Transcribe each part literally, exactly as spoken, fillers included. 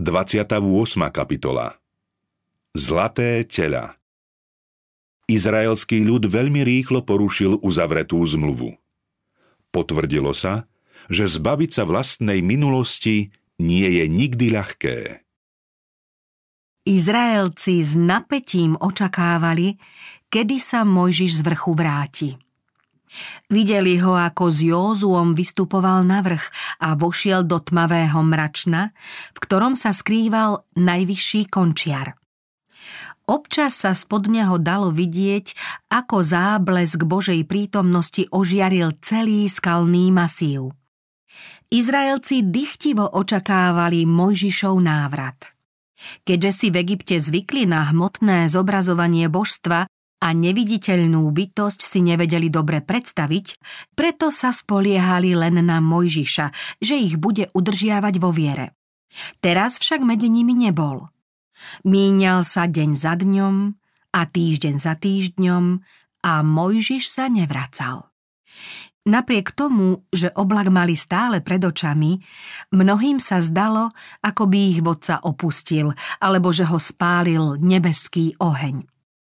dvadsiata ôsma kapitola. Zlaté teľa. Izraelský ľud veľmi rýchlo porušil uzavretú zmluvu. Potvrdilo sa, že zbaviť sa vlastnej minulosti nie je nikdy ľahké. Izraelci s napätím očakávali, kedy sa Mojžiš z vrchu vráti. Videli ho, ako s Józuom vystupoval na vrch a vošiel do tmavého mračna, v ktorom sa skrýval najvyšší končiar. Občas sa spod neho dalo vidieť, ako záblesk Božej prítomnosti ožiaril celý skalný masív. Izraelci dychtivo očakávali Mojžišov návrat. Keďže si v Egypte zvykli na hmotné zobrazovanie božstva a neviditeľnú bytosť si nevedeli dobre predstaviť, preto sa spoliehali len na Mojžiša, že ich bude udržiavať vo viere. Teraz však medzi nimi nebol. Míňal sa deň za dňom a týždeň za týždňom a Mojžiš sa nevracal. Napriek tomu, že oblak mali stále pred očami, mnohým sa zdalo, ako by ich vodca opustil, alebo že ho spálil nebeský oheň.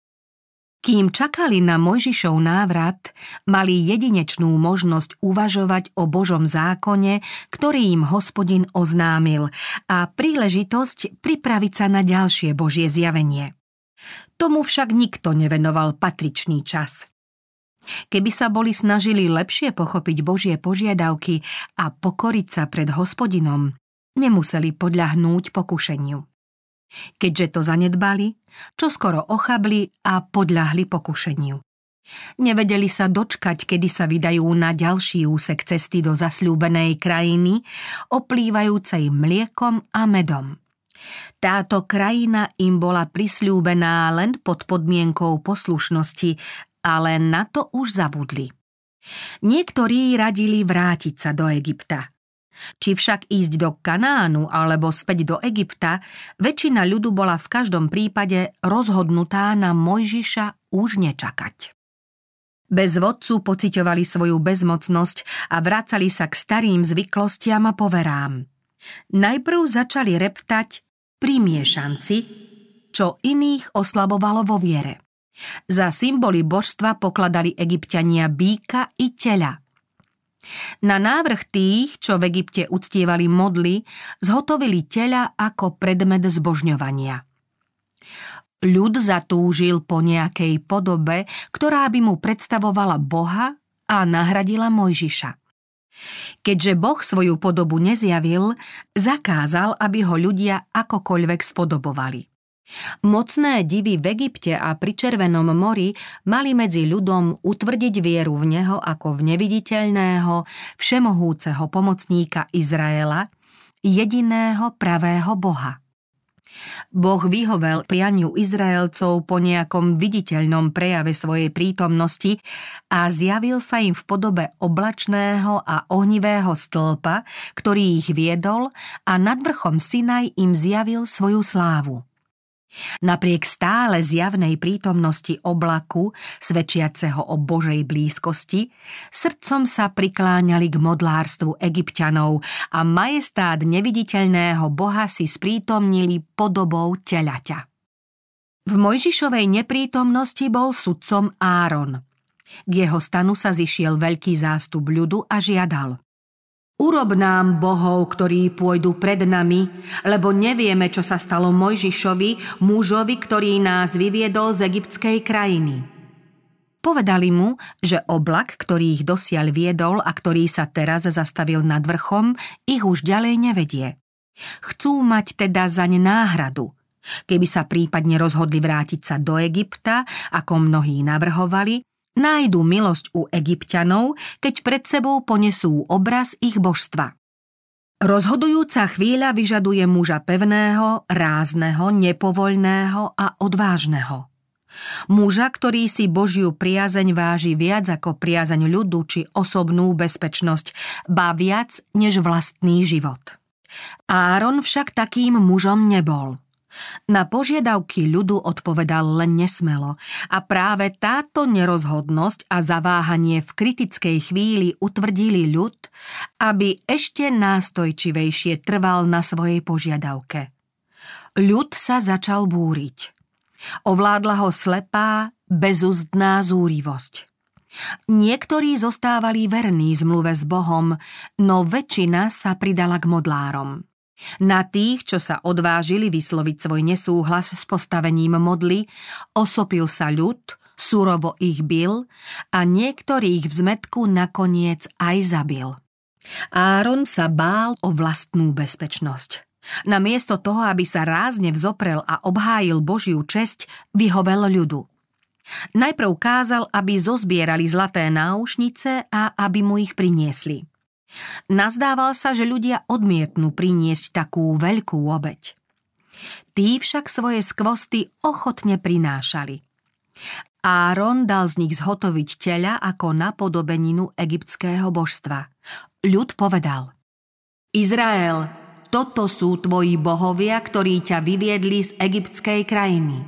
Kým čakali na Mojžišov návrat, mali jedinečnú možnosť uvažovať o Božom zákone, ktorý im Hospodin oznámil, a príležitosť pripraviť sa na ďalšie Božie zjavenie. Tomu však nikto nevenoval patričný čas. Keby sa boli snažili lepšie pochopiť Božie požiadavky a pokoriť sa pred Hospodinom, nemuseli podľahnúť pokušeniu. Keďže to zanedbali, čoskoro ochabli a podľahli pokušeniu. Nevedeli sa dočkať, kedy sa vydajú na ďalší úsek cesty do zasľúbenej krajiny, oplývajúcej mliekom a medom. Táto krajina im bola prisľúbená len pod podmienkou poslušnosti, ale na to už zabudli. Niektorí radili vrátiť sa do Egypta. Či však ísť do Kanánu alebo späť do Egypta, väčšina ľudu bola v každom prípade rozhodnutá na Mojžiša už nečakať. Bez vodcu pociťovali svoju bezmocnosť a vracali sa k starým zvyklostiam a poverám. Najprv začali reptať primiešanci, čo iných oslabovalo vo viere. Za symboly božstva pokladali Egypťania býka i teľa. Na návrh tých, čo v Egypte uctievali modly, zhotovili teľa ako predmet zbožňovania. Ľud zatúžil po nejakej podobe, ktorá by mu predstavovala Boha a nahradila Mojžiša. Keďže Boh svoju podobu nezjavil, zakázal, aby ho ľudia akokoľvek spodobovali. Mocné divy v Egypte a pri Červenom mori mali medzi ľudom utvrdiť vieru v neho ako v neviditeľného, všemohúceho pomocníka Izraela, jediného pravého Boha. Boh vyhovel prianiu Izraelcov po nejakom viditeľnom prejave svojej prítomnosti a zjavil sa im v podobe oblačného a ohnivého stĺpa, ktorý ich viedol, a nad vrchom Sinaj im zjavil svoju slávu. Napriek stále zjavnej prítomnosti oblaku, svedčiaceho o Božej blízkosti, srdcom sa prikláňali k modlárstvu Egypťanov a majestát neviditeľného Boha si sprítomnili podobou teľaťa. V Mojžišovej neprítomnosti bol sudcom Áron. K jeho stanu sa zišiel veľký zástup ľudu a žiadal: Urob nám bohov, ktorí pôjdu pred nami, lebo nevieme, čo sa stalo Mojžišovi, mužovi, ktorý nás vyviedol z egyptskej krajiny. Povedali mu, že oblak, ktorý ich dosiaľ viedol a ktorý sa teraz zastavil nad vrchom, ich už ďalej nevedie. Chcú mať teda zaň náhradu. Keby sa prípadne rozhodli vrátiť sa do Egypta, ako mnohí navrhovali, nájdu milosť u Egypťanov, keď pred sebou ponesú obraz ich božstva. Rozhodujúca chvíľa vyžaduje muža pevného, rázneho, nepovoľného a odvážneho. Muža, ktorý si Božiu priazeň váži viac ako priazeň ľudu či osobnú bezpečnosť, ba viac než vlastný život. Áron však takým mužom nebol. Na požiadavky ľudu odpovedal len nesmelo a práve táto nerozhodnosť a zaváhanie v kritickej chvíli utvrdili ľud, aby ešte nástojčivejšie trval na svojej požiadavke. Ľud sa začal búriť. Ovládla ho slepá, bezúzdná zúrivosť. Niektorí zostávali verní zmluve s Bohom, no väčšina sa pridala k modlárom. Na tých, čo sa odvážili vysloviť svoj nesúhlas s postavením modly, osopil sa ľud, surovo ich bil a niektorých v zmätku nakoniec aj zabil. Áron sa bál o vlastnú bezpečnosť. Namiesto toho, aby sa rázne vzoprel a obhájil Božiu česť, vyhovel ľudu. Najprv kázal, aby zozbierali zlaté náušnice a aby mu ich priniesli. Nazdával sa, že ľudia odmietnú priniesť takú veľkú obeť. Tí však svoje skvosty ochotne prinášali. Áron dal z nich zhotoviť teľa ako napodobeninu egyptského božstva. Ľud povedal: Izrael, toto sú tvoji bohovia, ktorí ťa vyviedli z egyptskej krajiny.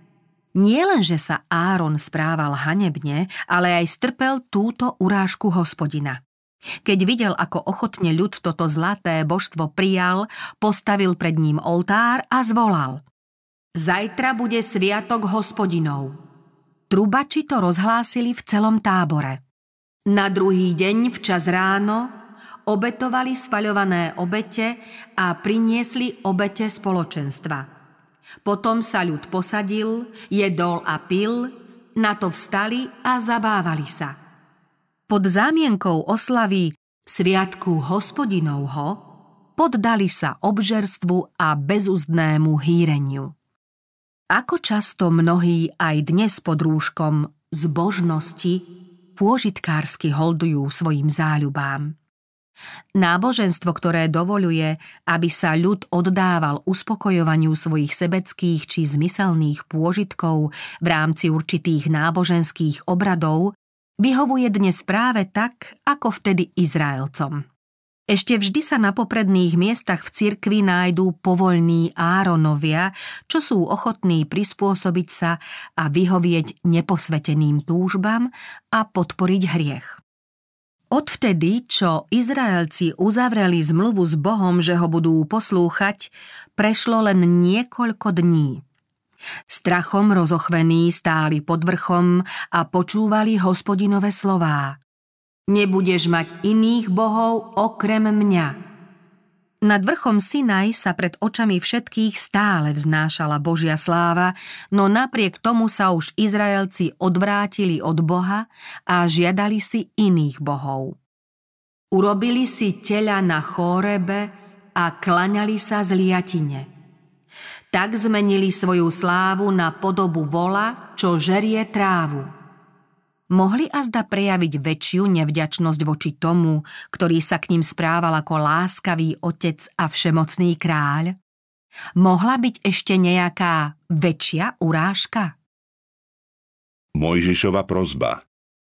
Nie len, že sa Áron správal hanebne, ale aj strpel túto urážku Hospodina. Keď videl, ako ochotne ľud toto zlaté božstvo prijal, postavil pred ním oltár a zvolal: Zajtra bude sviatok Hospodinov. Trubači to rozhlásili v celom tábore. Na druhý deň včas ráno obetovali svaľované obete a priniesli obete spoločenstva. Potom sa ľud posadil, jedol a pil, na to vstali a zabávali sa. Pod zámienkou oslavy Sviatku Hospodinovho poddali sa obžerstvu a bezúzdnému hýreniu. Ako často mnohí aj dnes pod rúškom zbožnosti pôžitkársky holdujú svojim záľubám. Náboženstvo, ktoré dovoľuje, aby sa ľud oddával uspokojovaniu svojich sebeckých či zmyselných pôžitkov v rámci určitých náboženských obradov, vyhovuje dnes práve tak, ako vtedy Izraelcom. Ešte vždy sa na popredných miestach v cirkvi nájdú povoľní Áronovia, čo sú ochotní prispôsobiť sa a vyhovieť neposveteným túžbám a podporiť hriech. Odvtedy, čo Izraelci uzavreli zmluvu s Bohom, že ho budú poslúchať, prešlo len niekoľko dní. Strachom rozochvení stáli pod vrchom a počúvali Hospodinové slová: Nebudeš mať iných bohov okrem mňa. Nad vrchom Sinaj sa pred očami všetkých stále vznášala Božia sláva, no napriek tomu sa už Izraelci odvrátili od Boha a žiadali si iných bohov. Urobili si teľa na Chórebe a klaňali sa zliatine. Tak zmenili svoju slávu na podobu vola, čo žerie trávu. Mohli azda prejaviť väčšiu nevďačnosť voči tomu, ktorý sa k ním správal ako láskavý otec a všemocný kráľ? Mohla byť ešte nejaká väčšia urážka? Mojžišova prosba.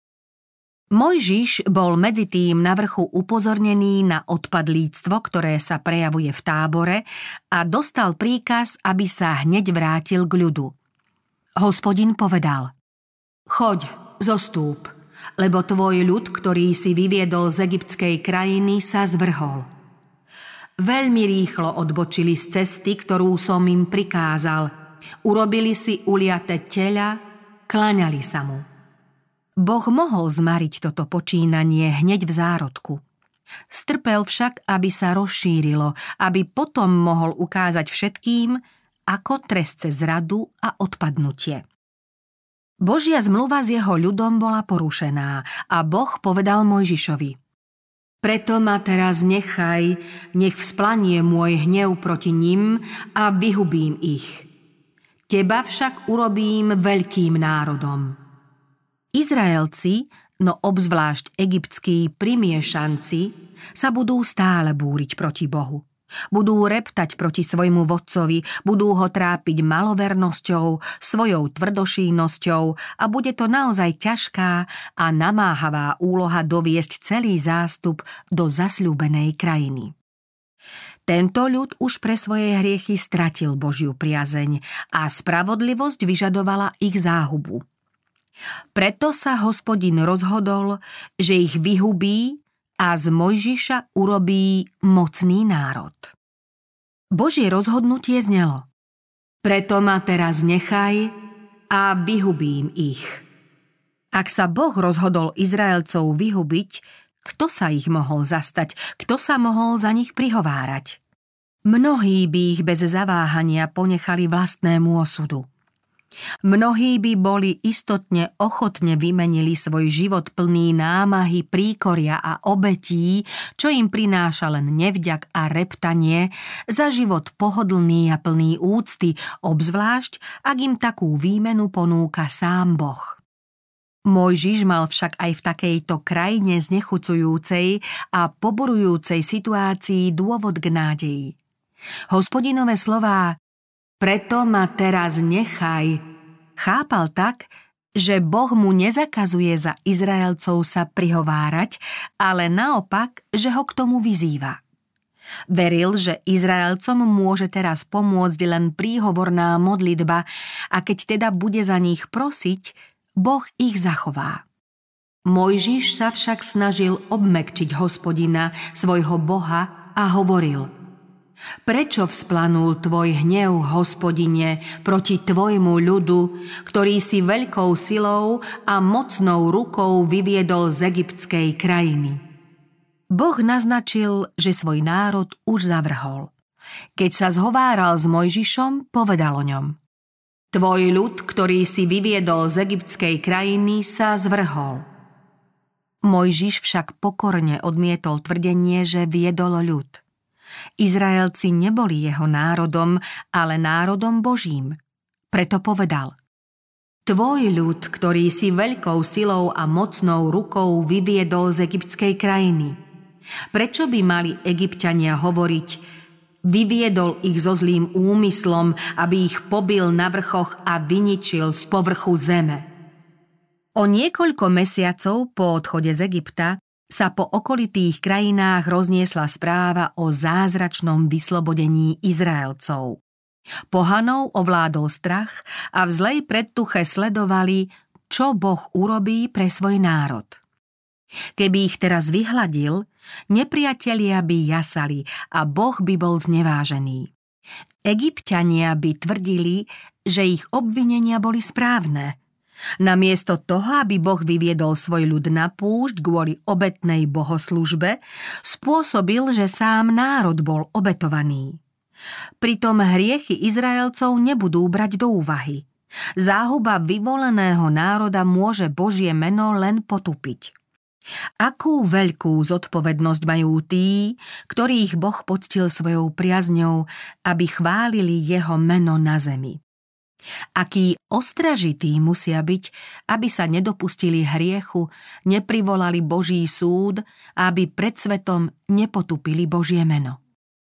Mojžiš bol medzi tým na vrchu upozornený na odpadlíctvo, ktoré sa prejavuje v tábore, a dostal príkaz, aby sa hneď vrátil k ľudu. Hospodin povedal: Choď, zostúp, lebo tvoj ľud, ktorý si vyviedol z egyptskej krajiny, sa zvrhol. Veľmi rýchlo odbočili z cesty, ktorú som im prikázal. Urobili si uliate teľa, klaňali sa mu. Boh mohol zmariť toto počínanie hneď v zárodku. Strpel však, aby sa rozšírilo, aby potom mohol ukázať všetkým, ako trest cez zradu a odpadnutie. Božia zmluva s jeho ľudom bola porušená a Boh povedal Mojžišovi: Preto ma teraz nechaj, nech vzplanie môj hnev proti nim a vyhubím ich. Teba však urobím veľkým národom. Izraelci, no obzvlášť egyptskí primiešanci, sa budú stále búriť proti Bohu. Budú reptať proti svojmu vodcovi, budú ho trápiť malovernosťou, svojou tvrdošínnosťou a bude to naozaj ťažká a namáhavá úloha doviesť celý zástup do zasľúbenej krajiny. Tento ľud už pre svoje hriechy stratil Božiu priazeň a spravodlivosť vyžadovala ich záhubu. Preto sa Hospodin rozhodol, že ich vyhubí a z Mojžiša urobí mocný národ. Božie rozhodnutie znelo: Preto ma teraz nechaj a vyhubím ich. Ak sa Boh rozhodol Izraelcov vyhubiť, kto sa ich mohol zastať? Kto sa mohol za nich prihovárať? Mnohí by ich bez zaváhania ponechali vlastnému osudu. Mnohí by boli istotne ochotne vymenili svoj život plný námahy, príkoria a obetí, čo im prináša len nevďak a reptanie, za život pohodlný a plný úcty, obzvlášť, ak im takú výmenu ponúka sám Boh. Mojžiš mal však aj v takejto krajine znechucujúcej a poborujúcej situácii dôvod k nádeji. Hospodinové slová Preto ma teraz nechaj chápal tak, že Boh mu nezakazuje za Izraelcov sa prihovárať, ale naopak, že ho k tomu vyzýva. Veril, že Izraelcom môže teraz pomôcť len príhovorná modlitba a keď teda bude za nich prosiť, Boh ich zachová. Mojžiš sa však snažil obmäkčiť Hospodina, svojho Boha, a hovoril: Prečo vzplanul tvoj hnev, Hospodine, proti tvojmu ľudu, ktorý si veľkou silou a mocnou rukou vyviedol z egyptskej krajiny? Boh naznačil, že svoj národ už zavrhol. Keď sa zhováral s Mojžišom, povedal o ňom: Tvoj ľud, ktorý si vyviedol z egyptskej krajiny, sa zvrhol. Mojžiš však pokorne odmietol tvrdenie, že viedol ľud. Izraelci neboli jeho národom, ale národom Božím. Preto povedal: Tvoj ľud, ktorý si veľkou silou a mocnou rukou vyviedol z egyptskej krajiny. Prečo by mali Egypťania hovoriť: Vyviedol ich so zlým úmyslom, aby ich pobil na vrchoch a vyničil z povrchu zeme. O niekoľko mesiacov po odchode z Egypta sa po okolitých krajinách rozniesla správa o zázračnom vyslobodení Izraelcov. Pohanov ovládol strach a v zlej predtuche sledovali, čo Boh urobí pre svoj národ. Keby ich teraz vyhladil, nepriatelia by jasali a Boh by bol znevážený. Egypťania by tvrdili, že ich obvinenia boli správne. Namiesto toho, aby Boh vyviedol svoj ľud na púšť kvôli obetnej bohoslužbe, spôsobil, že sám národ bol obetovaný. Pritom hriechy Izraelcov nebudú brať do úvahy. Záhuba vyvoleného národa môže Božie meno len potupiť. Akú veľkú zodpovednosť majú tí, ktorých Boh poctil svojou priazňou, aby chválili jeho meno na zemi. Akí ostražití musia byť, aby sa nedopustili hriechu, neprivolali Boží súd a aby pred svetom nepotupili Božie meno.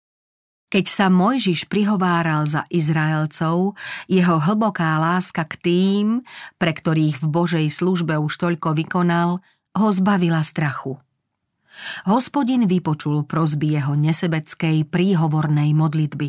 Keď sa Mojžiš prihováral za Izraelcov, jeho hlboká láska k tým, pre ktorých v Božej službe už toľko vykonal, ho zbavila strachu. Hospodin vypočul prosby jeho nesebeckej príhovornej modlitby.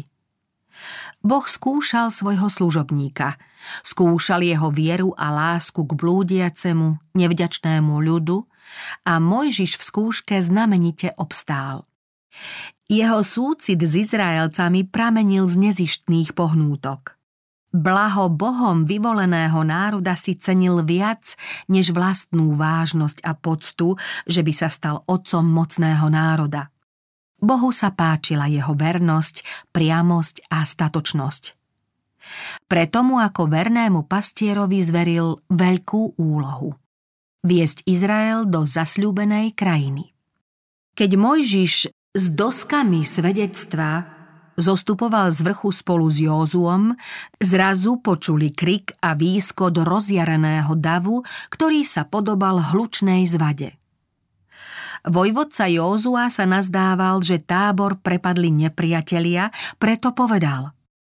Boh skúšal svojho služobníka, skúšal jeho vieru a lásku k blúdiacemu, nevďačnému ľudu a Mojžiš v skúške znamenite obstál. Jeho súcit s Izraelcami pramenil z nezištných pohnútok. Blaho Bohom vyvoleného národa si cenil viac než vlastnú vážnosť a poctu, že by sa stal otcom mocného národa. Bohu sa páčila jeho vernosť, priamosť a statočnosť. Preto mu ako vernému pastierovi zveril veľkú úlohu – viesť Izrael do zasľúbenej krajiny. Keď Mojžiš s doskami svedectva zostupoval z vrchu spolu s Józuom, zrazu počuli krik a výskot rozjareného davu, ktorý sa podobal hlučnej zvade. Vojvodca Józua sa nazdával, že tábor prepadli nepriatelia, preto povedal: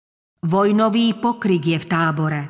Vojnový pokrik je v tábore.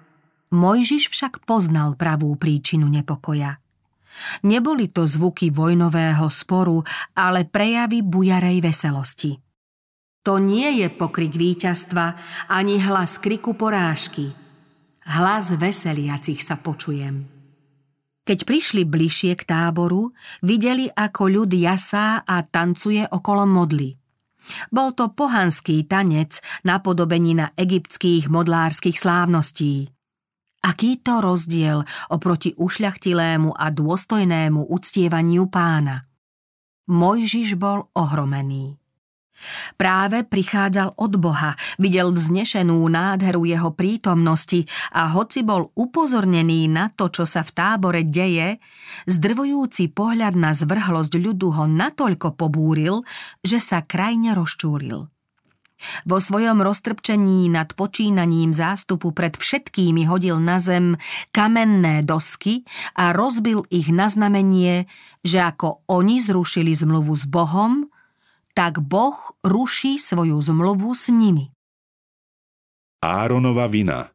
Mojžiš však poznal pravú príčinu nepokoja. Neboli to zvuky vojnového sporu, ale prejavy bujarej veselosti. To nie je pokrik víťazstva, ani hlas kriku porážky. Hlas veseliacich sa počujem. Keď prišli bližšie k táboru, videli, ako ľud jasá a tancuje okolo modly. Bol to pohanský tanec napodobení na egyptských modlárskych slávností. Aký to rozdiel oproti ušľachtilému a dôstojnému uctievaniu Pána. Mojžiš bol ohromený. Práve prichádzal od Boha, videl vznešenú nádheru jeho prítomnosti a hoci bol upozornený na to, čo sa v tábore deje, zdrvujúci pohľad na zvrhlosť ľudu ho natoľko pobúril, že sa krajne rozčúril. Vo svojom roztrpčení nad počínaním zástupu pred všetkými hodil na zem kamenné dosky a rozbil ich na znamenie, že ako oni zrušili zmluvu s Bohom, tak Boh ruší svoju zmluvu s nimi. Áronova vina.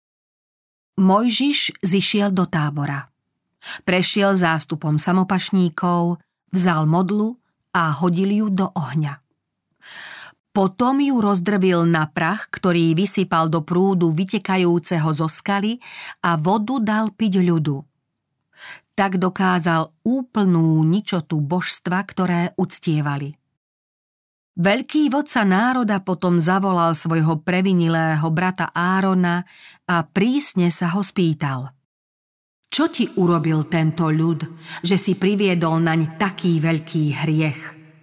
Mojžiš zišiel do tábora. Prešiel zástupom samopašníkov, vzal modlu a hodil ju do ohňa. Potom ju rozdrbil na prach, ktorý vysypal do prúdu vytekajúceho zo skaly a vodu dal piť ľudu. Tak dokázal úplnú ničotu božstva, ktoré uctievali. Veľký vodca národa potom zavolal svojho previnilého brata Árona a prísne sa ho spýtal. Čo ti urobil tento ľud, že si priviedol naň taký veľký hriech?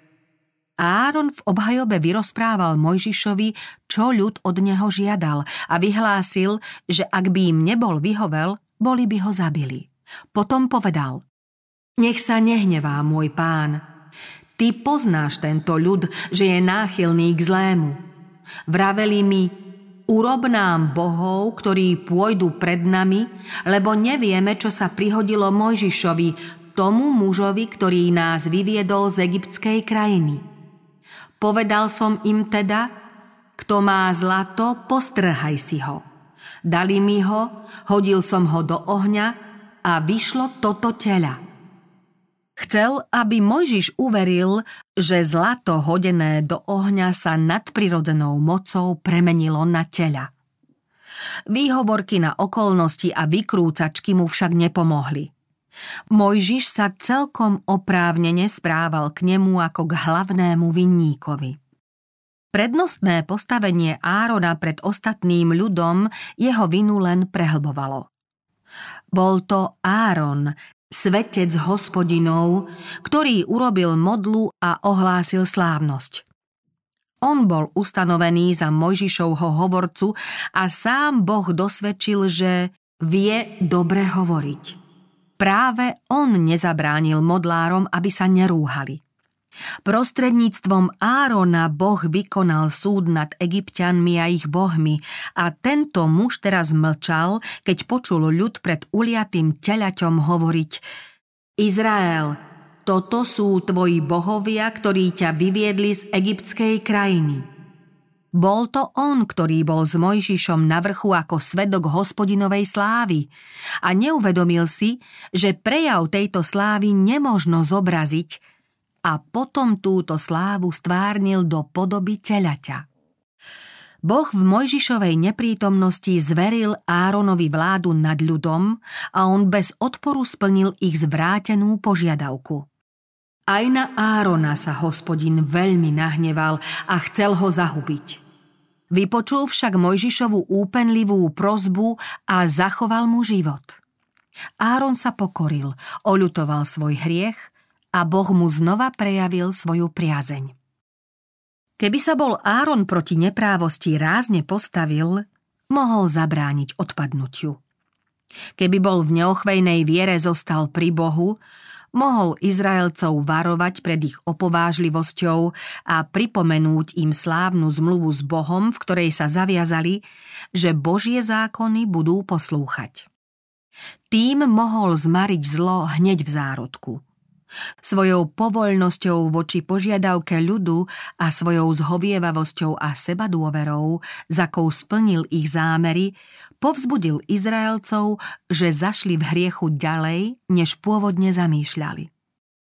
Áron v obhajobe vyrozprával Mojžišovi, čo ľud od neho žiadal a vyhlásil, že ak by im nebol vyhovel, boli by ho zabili. Potom povedal: Nech sa nehnevá môj pán. Ty poznáš tento ľud, že je náchylný k zlému. Vraveli mi: urob nám bohov, ktorí pôjdu pred nami, lebo nevieme, čo sa prihodilo Mojžišovi, tomu mužovi, ktorý nás vyviedol z egyptskej krajiny. Povedal som im teda: kto má zlato, postrhaj si ho. Dali mi ho, hodil som ho do ohňa a vyšlo toto teľa. Chcel, aby Mojžiš uveril, že zlato hodené do ohňa sa nadprirodzenou mocou premenilo na teľa. Výhovorky na okolnosti a vykrúcačky mu však nepomohli. Mojžiš sa celkom oprávnene správal k nemu ako k hlavnému vinníkovi. Prednostné postavenie Árona pred ostatným ľudom jeho vinu len prehlbovalo. Bol to Áron, svetec Hospodinov, ktorý urobil modlu a ohlásil slávnosť. On bol ustanovený za Mojžišovho hovorcu a sám Boh dosvedčil, že vie dobre hovoriť. Práve on nezabránil modlárom, aby sa nerúhali. Prostredníctvom Árona Boh vykonal súd nad Egypťanmi a ich bohmi a tento muž teraz mlčal, keď počul ľud pred uliatým teľaťom hovoriť: Izrael, toto sú tvoji bohovia, ktorí ťa vyviedli z egyptskej krajiny. Bol to on, ktorý bol s Mojžišom na vrchu ako svedok Hospodinovej slávy a neuvedomil si, že prejav tejto slávy nemožno zobraziť, a potom túto slávu stvárnil do podoby teľaťa. Boh v Mojžišovej neprítomnosti zveril Áronovi vládu nad ľudom a on bez odporu splnil ich zvrátenú požiadavku. Aj na Árona sa Hospodin veľmi nahneval a chcel ho zahubiť. Vypočul však Mojžišovu úpenlivú prosbu a zachoval mu život. Áron sa pokoril, oľutoval svoj hriech a Boh mu znova prejavil svoju priazeň. Keby sa bol Áron proti neprávosti rázne postavil, mohol zabrániť odpadnutiu. Keby bol v neochvejnej viere zostal pri Bohu, mohol Izraelcov varovať pred ich opovážlivosťou a pripomenúť im slávnu zmluvu s Bohom, v ktorej sa zaviazali, že Božie zákony budú poslúchať. Tým mohol zmariť zlo hneď v zárodku. Svojou povoľnosťou voči požiadavke ľudu a svojou zhovievavosťou a sebadôverou, za akou splnil ich zámery, povzbudil Izraelcov, že zašli v hriechu ďalej, než pôvodne zamýšľali.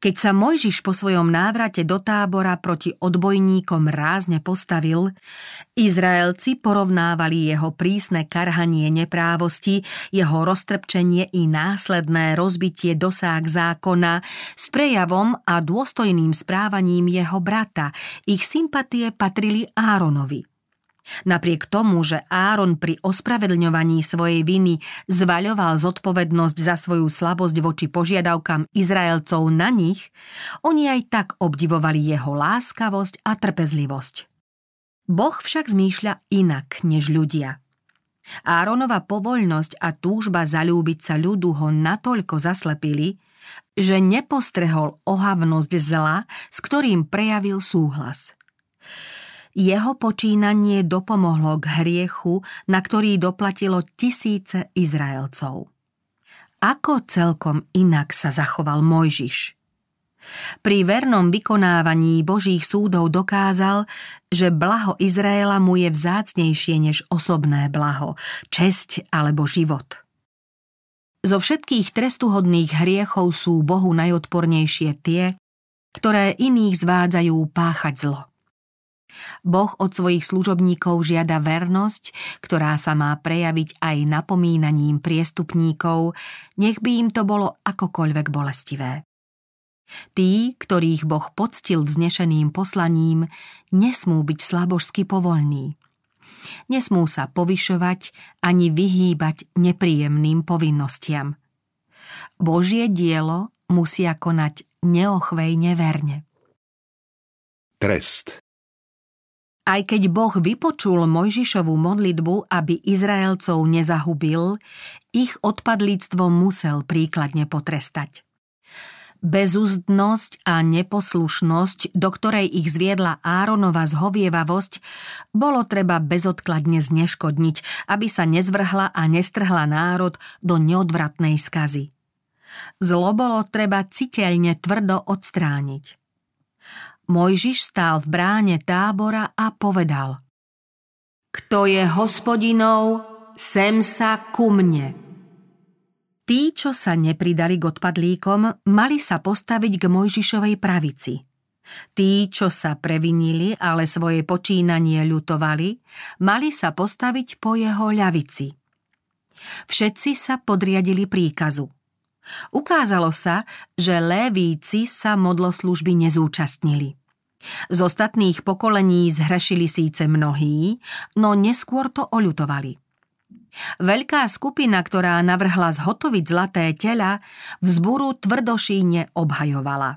Keď sa Mojžiš po svojom návrate do tábora proti odbojníkom rázne postavil, Izraelci porovnávali jeho prísne karhanie neprávosti, jeho roztrpčenie i následné rozbitie dosák zákona s prejavom a dôstojným správaním jeho brata. Ich sympatie patrili Áronovi. Napriek tomu, že Áron pri ospravedlňovaní svojej viny zvaľoval zodpovednosť za svoju slabosť voči požiadavkám Izraelcov na nich, oni aj tak obdivovali jeho láskavosť a trpezlivosť. Boh však zmýšľa inak než ľudia. Áronova povoľnosť a túžba zaľúbiť sa ľudu ho natoľko zaslepili, že nepostrehol ohavnosť zla, s ktorým prejavil súhlas. Jeho počínanie dopomohlo k hriechu, na ktorý doplatilo tisíce Izraelcov. Ako celkom inak sa zachoval Mojžiš? Pri vernom vykonávaní Božích súdov dokázal, že blaho Izraela mu je vzácnejšie než osobné blaho, česť alebo život. Zo všetkých trestuhodných hriechov sú Bohu najodpornejšie tie, ktoré iných zvádzajú páchať zlo. Boh od svojich služobníkov žiada vernosť, ktorá sa má prejaviť aj napomínaním priestupníkov, nech by im to bolo akokoľvek bolestivé. Tí, ktorých Boh poctil vznešeným poslaním, nesmú byť slabožsky povolní. Nesmú sa povyšovať ani vyhýbať nepríjemným povinnostiam. Božie dielo musia konať neochvejne verne. Trest. Aj keď Boh vypočul Mojžišovu modlitbu, aby Izraelcov nezahubil, ich odpadlíctvo musel príkladne potrestať. Bezúzdnosť a neposlušnosť, do ktorej ich zviedla Áronova zhovievavosť, bolo treba bezodkladne zneškodniť, aby sa nezvrhla a nestrhla národ do neodvratnej skazy. Zlo bolo treba citeľne tvrdo odstrániť. Mojžiš stál v bráne tábora a povedal: Kto je Hospodinov, sem sa ku mne. Tí, čo sa nepridali k odpadlíkom, mali sa postaviť k Mojžišovej pravici. Tí, čo sa previnili, ale svoje počínanie ľutovali, mali sa postaviť po jeho ľavici. Všetci sa podriadili príkazu. Ukázalo sa, že Lévíci sa modloslužby nezúčastnili. Z ostatných pokolení zhrešili síce mnohí, no neskôr to oľutovali. Veľká skupina, ktorá navrhla zhotoviť zlaté teľa, vzburu tvrdošíne obhajovala.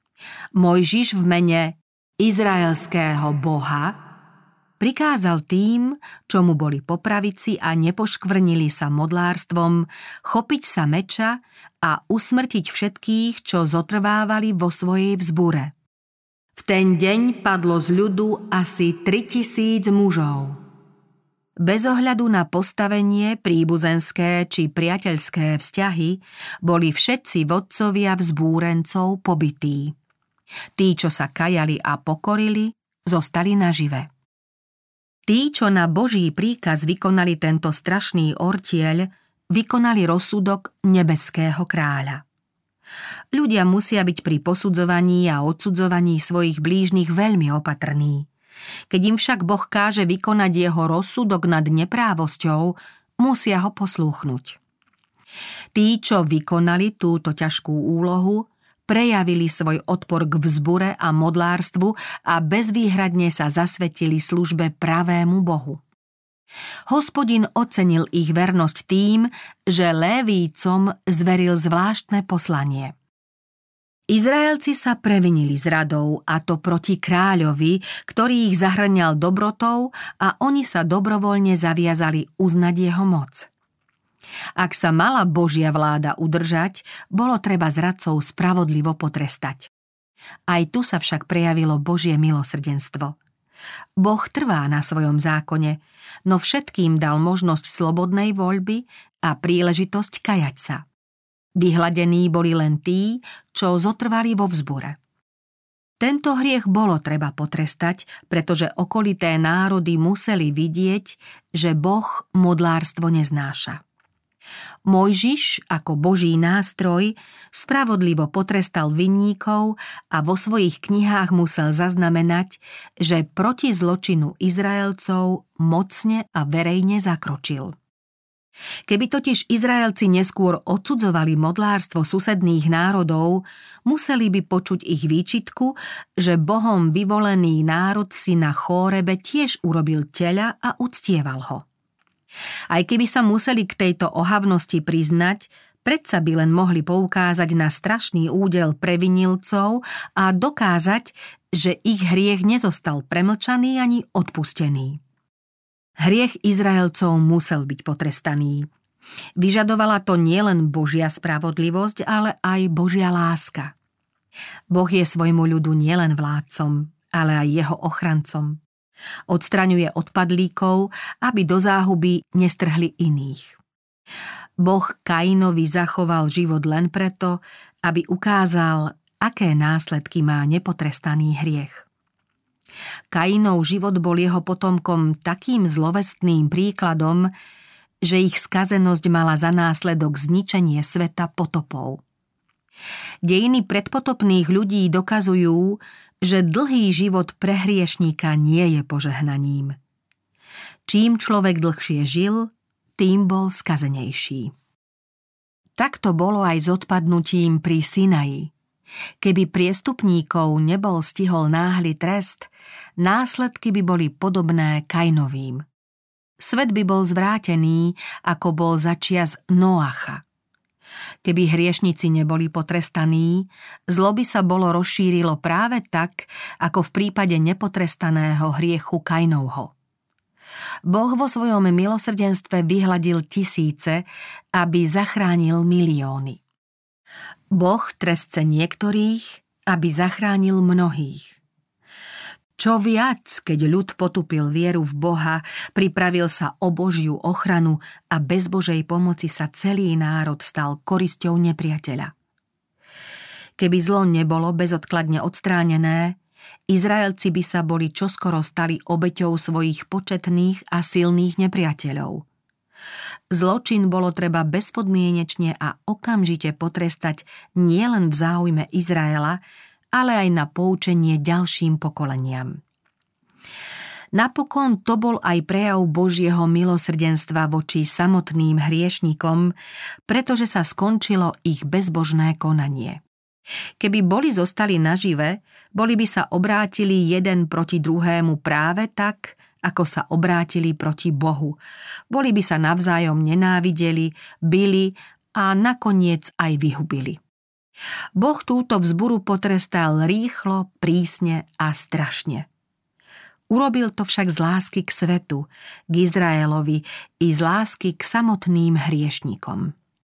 Mojžiš v mene izraelského Boha prikázal tým, čo mu boli po pravici a nepoškvrnili sa modlárstvom, chopiť sa meča a usmrtiť všetkých, čo zotrvávali vo svojej vzbure. V ten deň padlo z ľudu asi tritisíc mužov. Bez ohľadu na postavenie, príbuzenské či priateľské vzťahy, boli všetci vodcovia vzbúrencov pobití. Tí, čo sa kajali a pokorili, zostali nažive. Tí, čo na Boží príkaz vykonali tento strašný ortieľ, vykonali rozsudok nebeského kráľa. Ľudia musia byť pri posudzovaní a odsudzovaní svojich blížnych veľmi opatrní. Keď im však Boh káže vykonať jeho rozsudok nad neprávosťou, musia ho poslúchnuť. Tí, čo vykonali túto ťažkú úlohu, prejavili svoj odpor k vzbure a modlárstvu a bezvýhradne sa zasvetili službe pravému Bohu. Hospodin ocenil ich vernosť tým, že Lévícom zveril zvláštne poslanie. Izraelci sa previnili z radou, a to proti kráľovi, ktorý ich zahrňal dobrotou, a oni sa dobrovoľne zaviazali uznať jeho moc. Ak sa mala Božia vláda udržať, bolo treba zradcov spravodlivo potrestať. Aj tu sa však prejavilo Božie milosrdenstvo. Boh trvá na svojom zákone, no všetkým dal možnosť slobodnej voľby a príležitosť kajať sa. Vyhladení boli len tí, čo zotrvali vo vzbure. Tento hriech bolo treba potrestať, pretože okolité národy museli vidieť, že Boh modlárstvo neznáša. Mojžiš, ako Boží nástroj, spravodlivo potrestal vinníkov a vo svojich knihách musel zaznamenať, že proti zločinu Izraelcov mocne a verejne zakročil. Keby totiž Izraelci neskôr odsudzovali modlárstvo susedných národov, museli by počuť ich výčitku, že Bohom vyvolený národ si na Chórebe tiež urobil teľa a uctieval ho. Aj keby sa museli k tejto ohavnosti priznať, predsa by len mohli poukázať na strašný údel previnilcov a dokázať, že ich hriech nezostal premlčaný ani odpustený. Hriech Izraelcov musel byť potrestaný. Vyžadovala to nielen Božia spravodlivosť, ale aj Božia láska. Boh je svojmu ľudu nielen vládcom, ale aj jeho ochrancom. Odstraňuje odpadlíkov, aby do záhuby nestrhli iných. Boh Kainovi zachoval život len preto, aby ukázal, aké následky má nepotrestaný hriech. Kainov život bol jeho potomkom takým zlovestným príkladom, že ich skazenosť mala za následok zničenie sveta potopou. Dejiny predpotopných ľudí dokazujú, že dlhý život pre hriešníka nie je požehnaním. Čím človek dlhšie žil, tým bol skazenejší. Tak to bolo aj s odpadnutím pri Sinaji. Keby priestupníkov nebol stihol náhly trest, následky by boli podobné Kainovým. Svet by bol zvrátený, ako bol začias Noacha. Keby hriešnici neboli potrestaní, zlo by sa bolo rozšírilo práve tak, ako v prípade nepotrestaného hriechu Kainovho. Boh vo svojom milosrdenstve vyhladil tisíce, aby zachránil milióny. Boh trestce niektorých, aby zachránil mnohých. Čo viac, keď ľud potupil vieru v Boha, pripravil sa o Božiu ochranu a bez Božej pomoci sa celý národ stal korisťou nepriateľa. Keby zlo nebolo bezodkladne odstránené, Izraelci by sa boli čoskoro stali obeťou svojich početných a silných nepriateľov. Zločin bolo treba bezpodmienečne a okamžite potrestať nielen v záujme Izraela, ale aj na poučenie ďalším pokoleniam. Napokon to bol aj prejav Božieho milosrdenstva voči samotným hriešnikom, pretože sa skončilo ich bezbožné konanie. Keby boli zostali nažive, boli by sa obrátili jeden proti druhému práve tak, ako sa obrátili proti Bohu. Boli by sa navzájom nenávideli, bili a nakoniec aj vyhubili. Boh túto vzburu potrestal rýchlo, prísne a strašne. Urobil to však z lásky k svetu, k Izraelovi i z lásky k samotným hriešnikom.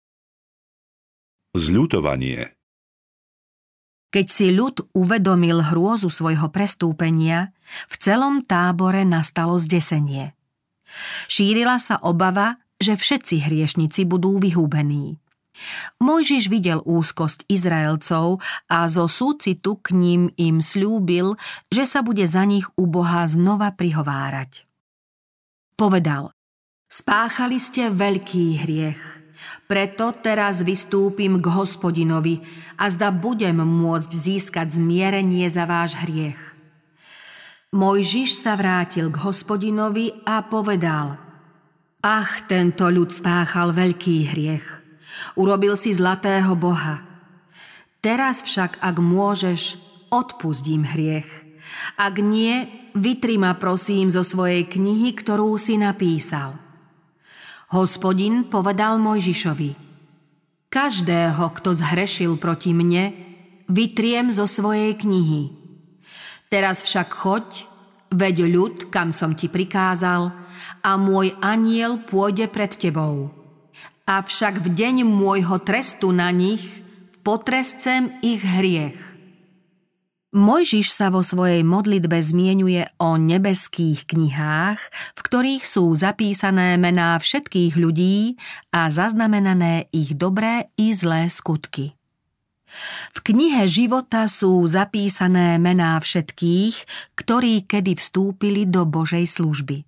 Zľutovanie. Keď si ľud uvedomil hrôzu svojho prestúpenia, v celom tábore nastalo zdesenie. Šírila sa obava, že všetci hriešnici budú vyhúbení. Mojžiš videl úzkosť Izraelcov a zo súcitu k ním im sľúbil, že sa bude za nich u Boha znova prihovárať. Povedal: Spáchali ste veľký hriech. Preto teraz vystúpim k Hospodinovi a zda budem môcť získať zmierenie za váš hriech. Mojžiš sa vrátil k Hospodinovi a povedal: Ach, tento ľud spáchal veľký hriech. Urobil si zlatého boha. Teraz však, ak môžeš, odpustím hriech. Ak nie, vytri ma prosím zo svojej knihy, ktorú si napísal. Hospodin povedal Mojžišovi: Každého, kto zhrešil proti mne, vytriem zo svojej knihy. Teraz však choď, veď ľud, kam som ti prikázal, a môj anjel pôjde pred tebou. Avšak v deň môjho trestu na nich potrescem ich hriech. Mojžiš sa vo svojej modlitbe zmieňuje o nebeských knihách, v ktorých sú zapísané mená všetkých ľudí a zaznamenané ich dobré i zlé skutky. V knihe života sú zapísané mená všetkých, ktorí kedy vstúpili do Božej služby.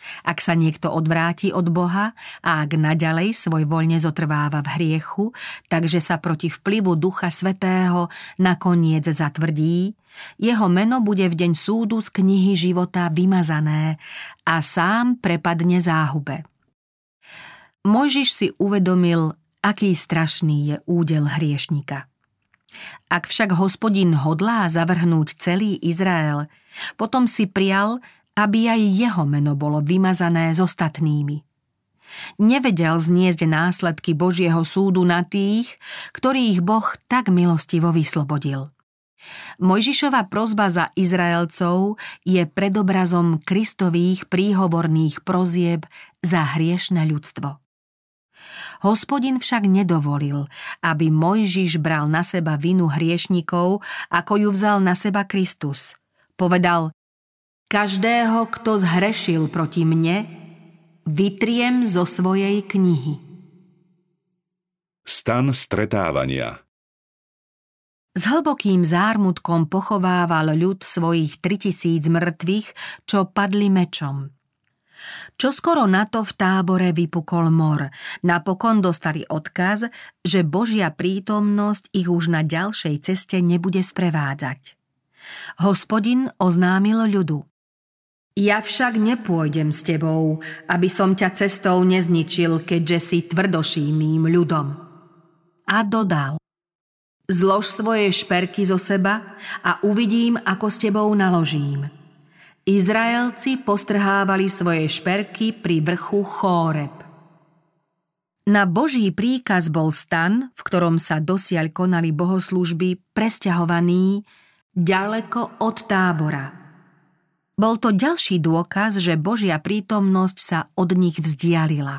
Ak sa niekto odvráti od Boha a ak naďalej svojvoľne zotrváva v hriechu, takže sa proti vplyvu Ducha Svätého nakoniec zatvrdí, jeho meno bude v deň súdu z knihy života vymazané a sám prepadne záhube. Mojžiš si uvedomil, aký strašný je údel hriešnika. Ak však Hospodin hodlá zavrhnúť celý Izrael, potom si prial, aby aj jeho meno bolo vymazané s ostatnými. Nevedel zniesť následky Božieho súdu na tých, ktorých Boh tak milostivo vyslobodil. Mojžišova prosba za Izraelcov je predobrazom Kristových príhovorných prozieb za hriešne ľudstvo. Hospodin však nedovolil, aby Mojžiš bral na seba vinu hriešnikov, ako ju vzal na seba Kristus. Povedal: každého, kto zhrešil proti mne, vytriem zo svojej knihy. Stan stretávania. S hlbokým zármutkom pochovával ľud svojich tritisíc mŕtvych, čo padli mečom. Čoskoro na to v tábore vypukol mor. Napokon dostali odkaz, že Božia prítomnosť ich už na ďalšej ceste nebude sprevádzať. Hospodin oznámil ľudu: ja však nepôjdem s tebou, aby som ťa cestou nezničil, keďže si tvrdošíným ľudom. A dodal: zlož svoje šperky zo seba a uvidím, ako s tebou naložím. Izraelci postrhávali svoje šperky pri vrchu Chóreb. Na Boží príkaz bol stan, v ktorom sa dosiaľ konali bohoslúžby, presťahovaný ďaleko od tábora. Bol to ďalší dôkaz, že Božia prítomnosť sa od nich vzdialila.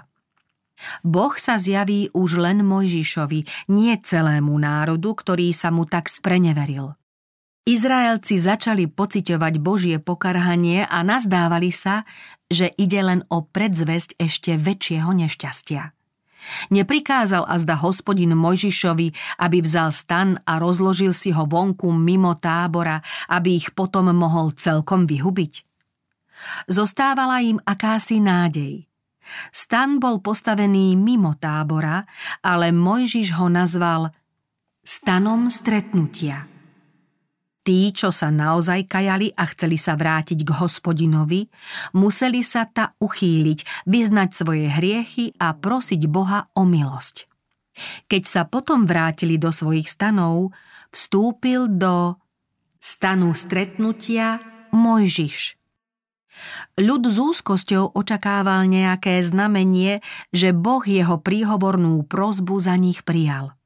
Boh sa zjaví už len Mojžišovi, nie celému národu, ktorý sa mu tak spreneveril. Izraelci začali pociťovať Božie pokarhanie a nazdávali sa, že ide len o predzvesť ešte väčšieho nešťastia. Neprikázal azda Hospodin Mojžišovi, aby vzal stan a rozložil si ho vonku mimo tábora, aby ich potom mohol celkom vyhubiť. Zostávala im akási nádej. Stan bol postavený mimo tábora, ale Mojžiš ho nazval stanom stretnutia. Tí, čo sa naozaj kajali a chceli sa vrátiť k Hospodinovi, museli sa ta uchýliť, vyznať svoje hriechy a prosiť Boha o milosť. Keď sa potom vrátili do svojich stanov, vstúpil do stanu stretnutia Mojžiš. Ľud s úzkosťou očakával nejaké znamenie, že Boh jeho príhovornú prosbu za nich prijal.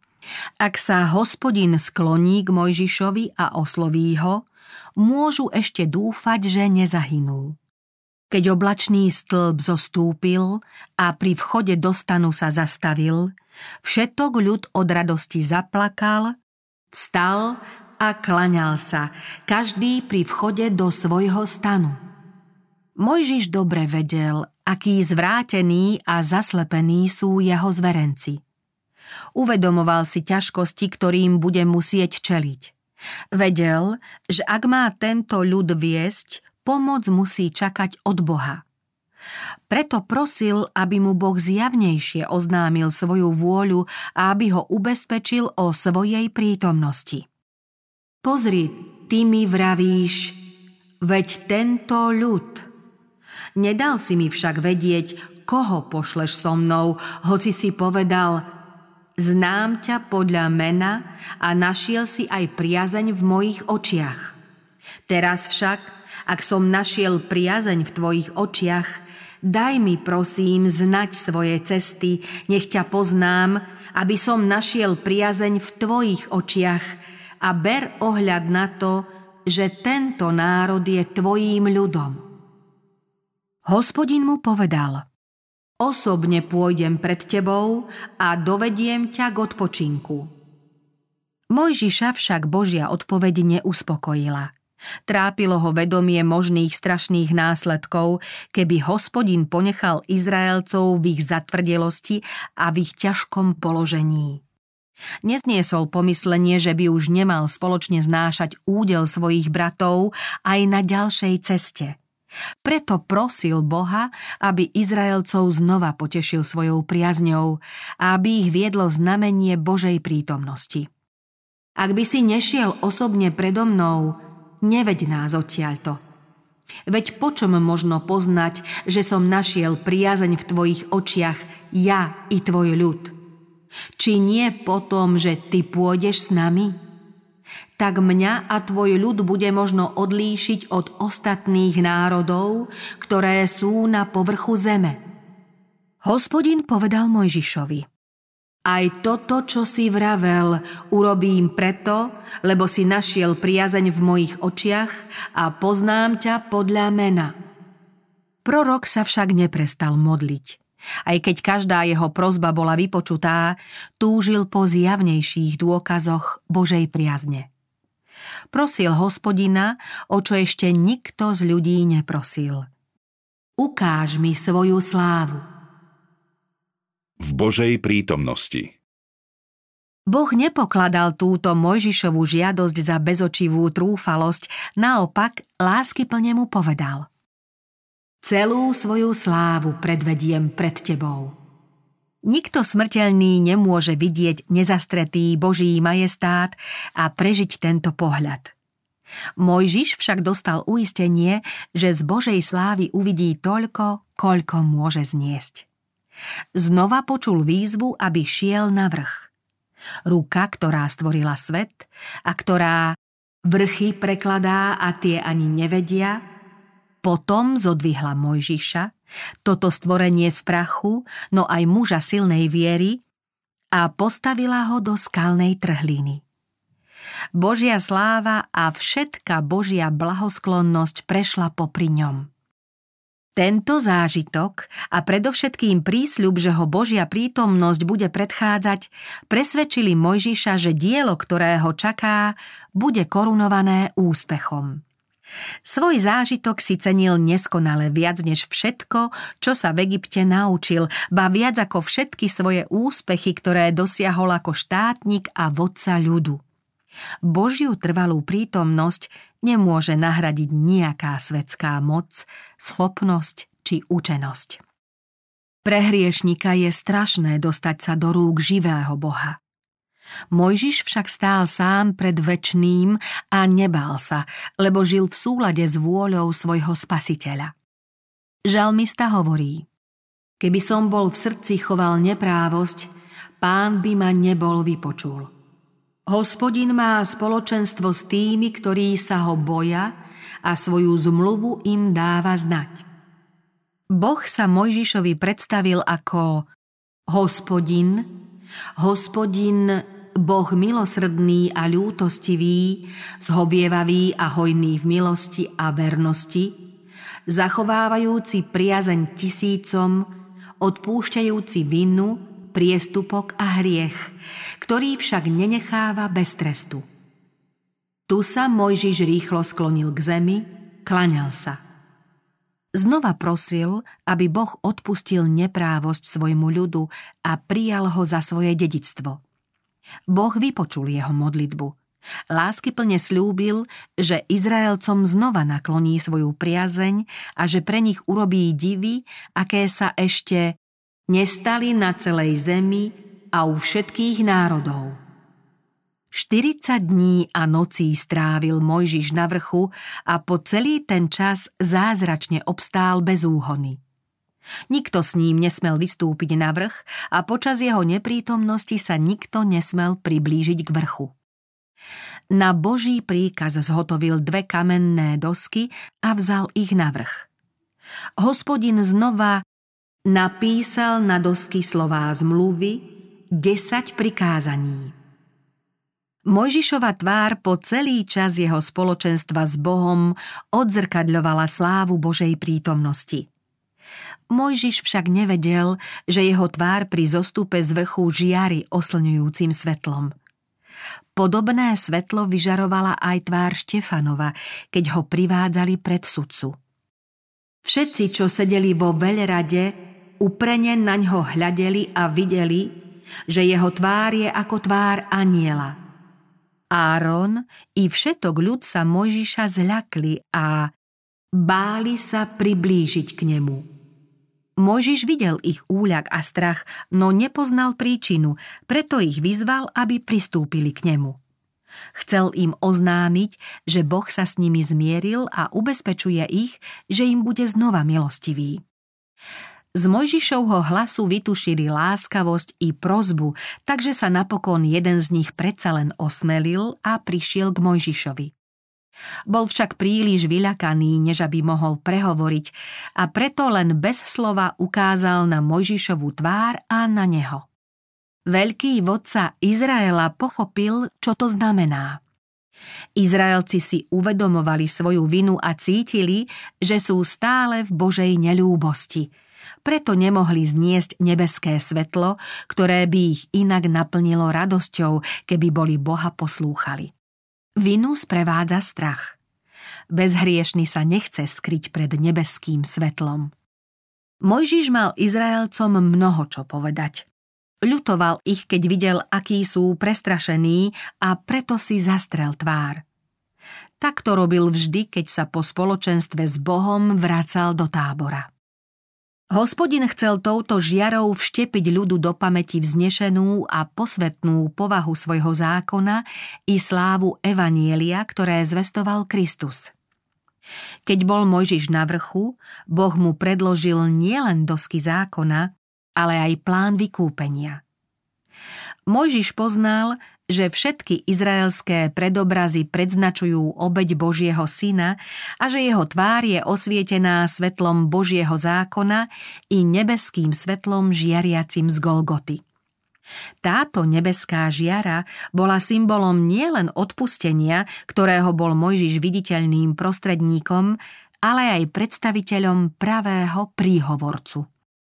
Ak sa Hospodin skloní k Mojžišovi a osloví ho, môžu ešte dúfať, že nezahynú. Keď oblačný stĺp zostúpil a pri vchode do stanu sa zastavil, všetok ľud od radosti zaplakal, vstal a klaňal sa, každý pri vchode do svojho stanu. Mojžiš dobre vedel, akí zvrátený a zaslepení sú jeho zverenci. Uvedomoval si ťažkosti, ktorým bude musieť čeliť. Vedel, že ak má tento ľud viesť, pomoc musí čakať od Boha. Preto prosil, aby mu Boh zjavnejšie oznámil svoju vôľu a aby ho ubezpečil o svojej prítomnosti. Pozri, ty mi vravíš, veď tento ľud. Nedal si mi však vedieť, koho pošleš so mnou, hoci si povedal: znám ťa podľa mena a našiel si aj priazeň v mojich očiach. Teraz však, ak som našiel priazeň v tvojich očiach, daj mi prosím znať svoje cesty, nech ťa poznám, aby som našiel priazeň v tvojich očiach a ber ohľad na to, že tento národ je tvojím ľudom. Hospodin mu povedal: osobne pôjdem pred tebou a dovediem ťa k odpočinku. Mojžiša však Božia odpoveď neuspokojila. Trápilo ho vedomie možných strašných následkov, keby Hospodin ponechal Izraelcov v ich zatvrdelosti a v ich ťažkom položení. Nezniesol pomyslenie, že by už nemal spoločne znášať údel svojich bratov aj na ďalšej ceste. Preto prosil Boha, aby Izraelcov znova potešil svojou priazňou a aby ich viedlo znamenie Božej prítomnosti. Ak by si nešiel osobne predo mnou, neveď nás odtiaľto. Veď počom možno poznať, že som našiel priazeň v tvojich očiach, ja i tvoj ľud? Či nie potom, že ty pôjdeš s nami? Tak mňa a tvoj ľud bude možno odlíšiť od ostatných národov, ktoré sú na povrchu zeme. Hospodin povedal Mojžišovi: Aj toto, čo si vravel, urobím preto, lebo si našiel priazeň v mojich očiach a poznám ťa podľa mena. Prorok sa však neprestal modliť. Aj keď každá jeho prosba bola vypočutá, túžil po zjavnejších dôkazoch Božej priazne. Prosil Hospodina, o čo ešte nikto z ľudí neprosil. Ukáž mi svoju slávu. V Božej prítomnosti. Boh nepokladal túto Mojžišovú žiadosť za bezočivú trúfalosť, naopak láskyplne mu povedal: Celú svoju slávu predvediem pred tebou. Nikto smrteľný nemôže vidieť nezastretý Boží majestát a prežiť tento pohľad. Mojžiš však dostal uistenie, že z Božej slávy uvidí toľko, koľko môže zniesť. Znova počul výzvu, aby šiel na vrch. Ruka, ktorá stvorila svet a ktorá vrchy prekladá a tie ani nevedia, potom zodvihla Mojžiša, toto stvorenie z prachu, no aj muža silnej viery, a postavila ho do skalnej trhliny. Božia sláva a všetka Božia blahosklonnosť prešla popri ňom. Tento zážitok a predovšetkým prísľub, že ho Božia prítomnosť bude predchádzať, presvedčili Mojžiša, že dielo, ktoré ho čaká, bude korunované úspechom. Svoj zážitok si cenil neskonale viac než všetko, čo sa v Egypte naučil, ba viac ako všetky svoje úspechy, ktoré dosiahol ako štátnik a vodca ľudu. Božiu trvalú prítomnosť nemôže nahradiť nejaká svetská moc, schopnosť či učenosť. Pre hriešnika je strašné dostať sa do rúk živého Boha. Mojžiš však stál sám pred večným a nebál sa, lebo žil v súlade s vôľou svojho Spasiteľa. Žalmista hovorí: Keby som bol v srdci choval neprávosť, Pán by ma nebol vypočul. Hospodin má spoločenstvo s tými, ktorí sa ho boja, a svoju zmluvu im dáva znať. Boh sa Mojžišovi predstavil ako Hospodin, Hospodin, Boh milosrdný a ľútostivý, zhovievavý a hojný v milosti a vernosti, zachovávajúci priazeň tisícom, odpúšťajúci vinu, priestupok a hriech, ktorý však nenecháva bez trestu. Tu sa Mojžiš rýchlo sklonil k zemi, klaňal sa. Znova prosil, aby Boh odpustil neprávosť svojmu ľudu a prijal ho za svoje dedičstvo. Boh vypočul jeho modlitbu. Láskyplne sľúbil, že Izraelcom znova nakloní svoju priazeň a že pre nich urobí divy, aké sa ešte nestali na celej zemi a u všetkých národov. štyridsať dní a nocí strávil Mojžiš na vrchu a po celý ten čas zázračne obstál bez úhony. Nikto s ním nesmel vystúpiť na vrch a počas jeho neprítomnosti sa nikto nesmel priblížiť k vrchu. Na Boží príkaz zhotovil dve kamenné dosky a vzal ich na vrch. Hospodin znova napísal na dosky slová zmluvy, desať prikázaní. Mojžišova tvár po celý čas jeho spoločenstva s Bohom odzrkadľovala slávu Božej prítomnosti. Mojžiš však nevedel, že jeho tvár pri zostupe z vrchu žiari oslňujúcim svetlom. Podobné svetlo vyžarovala aj tvár Štefanova, keď ho privádzali pred sudcu. Všetci, čo sedeli vo veľrade, uprene naňho hľadeli a videli, že jeho tvár je ako tvár anjela. Áron i všetok ľud sa Mojžiša zľakli a báli sa priblížiť k nemu. Mojžiš videl ich úľak a strach, no nepoznal príčinu, preto ich vyzval, aby pristúpili k nemu. Chcel im oznámiť, že Boh sa s nimi zmieril a ubezpečuje ich, že im bude znova milostivý. Z Mojžišovho hlasu vytušili láskavosť i prosbu, takže sa napokon jeden z nich predsa len osmelil a prišiel k Mojžišovi. Bol však príliš vyľakaný, než aby mohol prehovoriť, a preto len bez slova ukázal na Mojžišovu tvár a na neho. Veľký vodca Izraela pochopil, čo to znamená. Izraelci si uvedomovali svoju vinu a cítili, že sú stále v Božej neľúbosti. Preto nemohli zniesť nebeské svetlo, ktoré by ich inak naplnilo radosťou, keby boli Boha poslúchali. Vinu sprevádza strach. Bezhriešny sa nechce skryť pred nebeským svetlom. Mojžiš mal Izraelcom mnoho čo povedať. Ľutoval ich, keď videl, akí sú prestrašení, a preto si zastrel tvár. Tak to robil vždy, keď sa po spoločenstve s Bohom vracal do tábora. Hospodin chcel touto žiarou vštepiť ľudu do pamäti vznešenú a posvetnú povahu svojho zákona i slávu evanielia, ktoré zvestoval Kristus. Keď bol Mojžiš na vrchu, Boh mu predložil nielen dosky zákona, ale aj plán vykúpenia. Mojžiš poznal, že všetky izraelské predobrazy predznačujú obeť Božieho syna a že jeho tvár je osvietená svetlom Božieho zákona i nebeským svetlom žiariacim z Golgoty. Táto nebeská žiara bola symbolom nielen odpustenia, ktorého bol Mojžiš viditeľným prostredníkom, ale aj predstaviteľom pravého príhovorcu.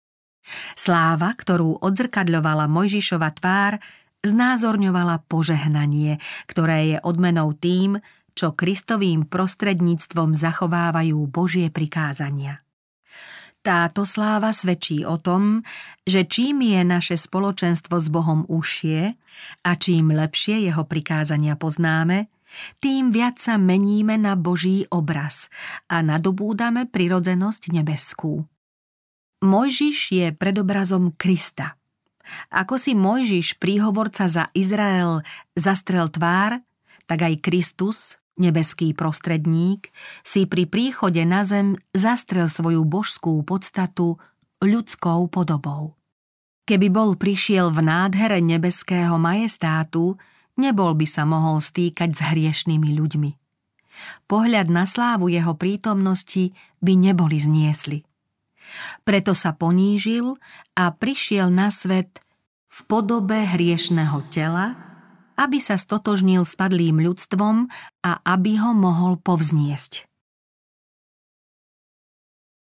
Sláva, ktorú odzrkadľovala Mojžišova tvár, znázorňovala požehnanie, ktoré je odmenou tým, čo Kristovým prostredníctvom zachovávajú Božie prikázania. Táto sláva svedčí o tom, že čím je naše spoločenstvo s Bohom užšie a čím lepšie jeho prikázania poznáme, tým viac sa meníme na Boží obraz a nadobúdame prirodzenosť nebeskú. Mojžiš je predobrazom Krista. Ako si Mojžiš, príhovorca za Izrael, zastrel tvár, tak aj Kristus, nebeský prostredník, si pri príchode na zem zastrel svoju božskú podstatu ľudskou podobou. Keby bol prišiel v nádhere nebeského majestátu, nebol by sa mohol stýkať s hriešnými ľuďmi. Pohľad na slávu jeho prítomnosti by neboli zniesli. Preto sa ponížil a prišiel na svet v podobe hriešného tela, aby sa stotožnil s padlým ľudstvom a aby ho mohol povzniesť.